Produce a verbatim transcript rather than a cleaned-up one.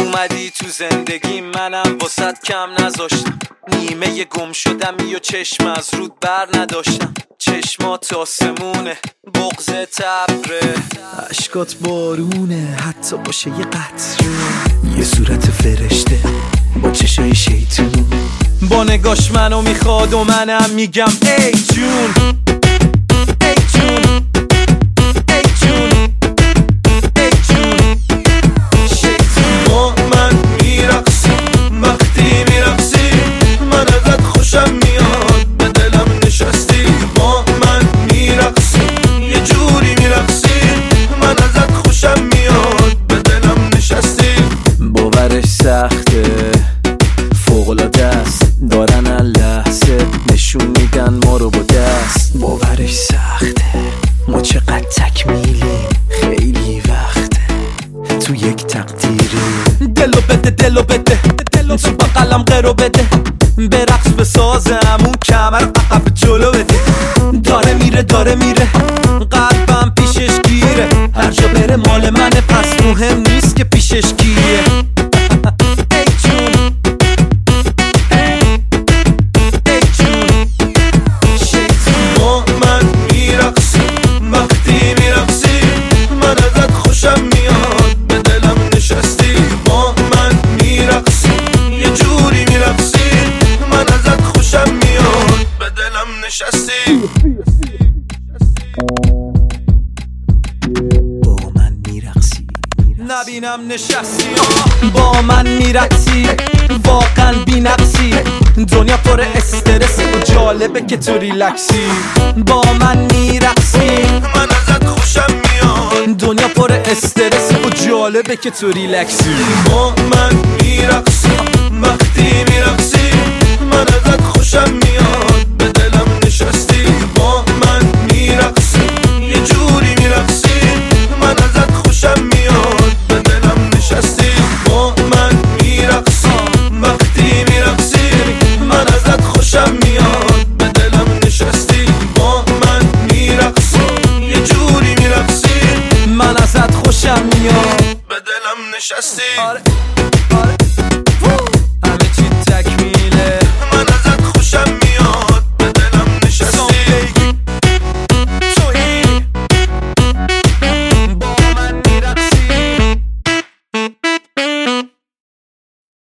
اومدی تو زندگی منم واسط کم نذاشتم، نیمه گم شدم یا چشم از رود بر نداشتم. چشمات آسمونه، بغض تبره، عشقات بارونه، حتی باشه یه قطره. یه صورت فرشته با چشای شیطون، با نگاش منو میخواد و منم میگم ای جون ای جون ای جون ای جون. شیطون با من میرقصی، وقتی میرقصی من ازت خوشم میاد، به دلم نشستی. با من میرقصی، یه جوری میرقصی من ازت خوشم میاد، به دلم نشستی. باورش سخته، فوق‌العاده است، دارن لحظه نشون میدن ما رو با دست. باورش سخته، ما چقدر تکمیلیم، خیلی وقته تو یک تقدیری. دلو بده دلو بده دلو تو بقلم قرو بده، برقص به سازم اون کمر عقب جلو بده. داره میره داره میره قلبم پیشش گیره، هر جا بره مال منه پس مهم نیست که پیشش کیه. ای جون ای جون. شیطون با من میرقصی، وقتی میرقصی من ازت خوشم میاد، به دلم نشستی. با من میرقصی، یه جوری میرقصی من ازت خوشم میاد، به دلم نشستی. با من میرقصی، نبینم نشستی با من میرقصی، واقعا بی نقصی. دنیا پر استرس و جالبه که تو ریلکسی. با من میرقصی، من ازت خوشم میاد، دنیا پر استرس و جالبه که تو ریلکسی. با من میرقصی، وقتی میرقصی من ازت خوشم میاد، به دلم نشستی. با من میرقصی، یه جوری میرقصی من ازت خوشم میاد، به دلم نشستی. با من میرقصی، وقتی میرقصی من ازت خوشم میاد، به دلم نشستی. با من میرقصی، یه جوری میرقصی من ازت خوشم میاد، به دلم نشستی. آره